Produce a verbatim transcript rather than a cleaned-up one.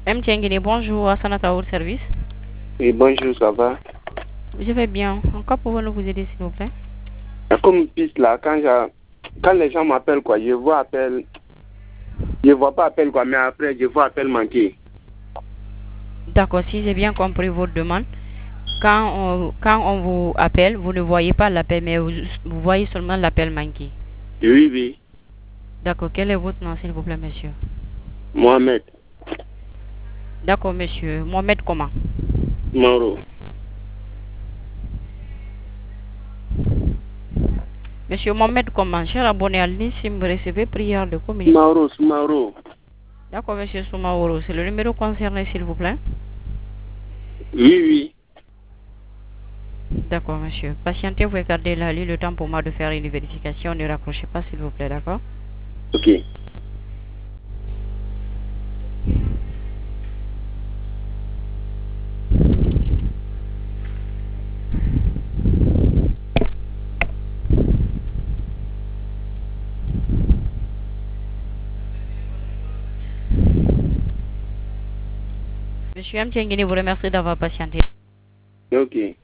M. Tiengini, bonjour, à Sanata au service. Oui, bonjour, ça va? Je vais bien. Encore pouvons-nous vous aider, s'il vous plaît? Comme piste là, quand, quand les gens m'appellent, quoi, je vois appel. Je vois pas appel, quoi, mais après, je vois appel manqué. D'accord, si j'ai bien compris votre demande, quand on, quand on vous appelle, vous ne voyez pas l'appel, mais vous, vous voyez seulement l'appel manqué. Oui, oui. D'accord, quel est votre nom, s'il vous plaît, monsieur? Mohamed. D'accord, monsieur. Mohamed comment? Mauro. Monsieur Mohamed comment? Cher abonné à l'I N S, si vous recevez prière de communication. Mauro, Mauro. D'accord, monsieur Soumaoro. C'est le numéro concerné, s'il vous plaît? Oui, oui. D'accord, monsieur. Patientez, vous regardez la ligne, le temps pour moi de faire une vérification. Ne raccrochez pas, s'il vous plaît, d'accord? Ok. Monsieur M. Tiengini vous remercie d'avoir patienté. Ok.